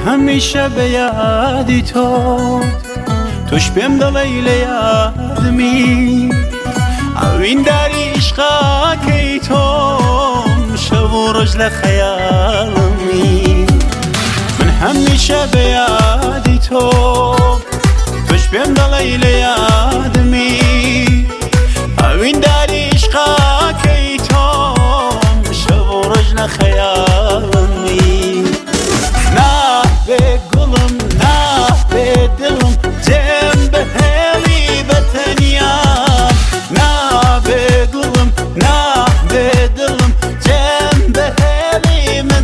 همیشه به یادی توش بهم دلی لیادمی اوین داری عشقا که تو شب و روز لخیالمی من همیشه به یادی توش بهم دلی لیادمی اوین داری عشقا که تو شب و روز لخیالمی نه به گلم نه به دلم جم به هلی به تنیام نه به گلم نه به دلم جم به هلی من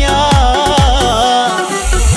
تنیام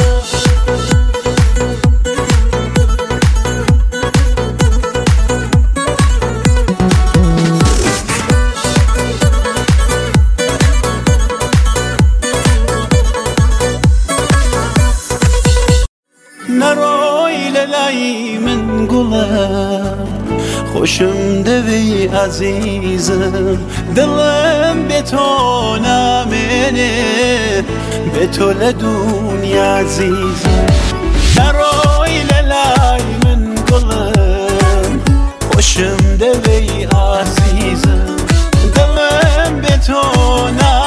نروی للای من گلم خوشم دوی عزیزم دلم به تو نامنه به تو لدنیا عزیزم نروی للای من گلم خوشم دوی عزیزم دلم به تو نامنه